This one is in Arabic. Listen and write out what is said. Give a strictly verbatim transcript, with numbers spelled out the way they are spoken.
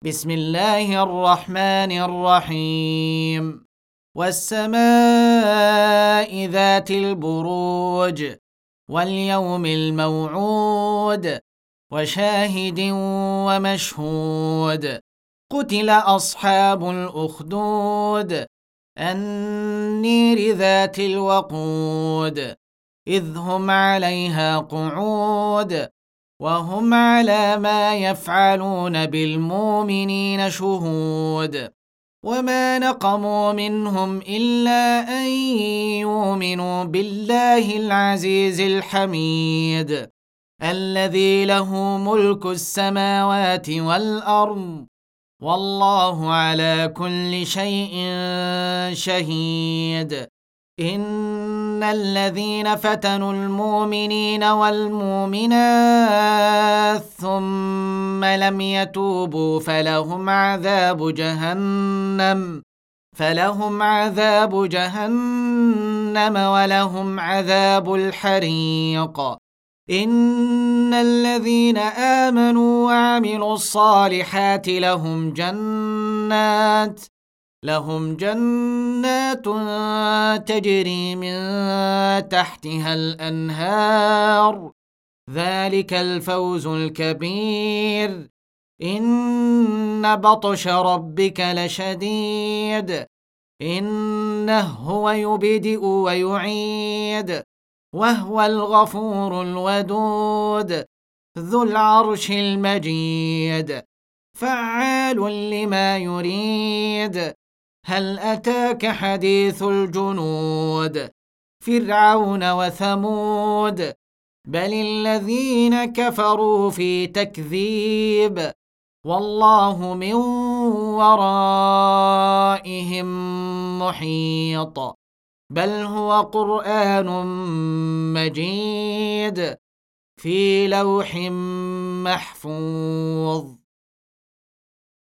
بسم الله الرحمن الرحيم والسماء ذات البروج واليوم الموعود وشاهد ومشهود قتل أصحاب الأخدود النير ذات الوقود إذ هم عليها قعود وهم على ما يفعلون بالمؤمنين شهود وما نقموا منهم إلا أن يؤمنوا بالله العزيز الحميد الذي له ملك السماوات والأرض والله على كل شيء شهيد إن الذين فتنوا المؤمنين والمؤمنات ثم لم يتوبوا فلهم عذاب جهنم فلهم عذاب جهنم ولهم عذاب الحريق إن الذين آمنوا وعملوا الصالحات لهم جنات لهم جنات تجري من تحتها الأنهار ذلك الفوز الكبير إن بطش ربك لشديد إنه هو يبدئ ويعيد وهو الغفور الودود ذو العرش المجيد فعال لما يريد هل أتاك حديث الجنود فرعون وثمود بل الذين كفروا في تكذيب والله من ورائهم محيط بل هو قرآن مجيد في لوح محفوظ.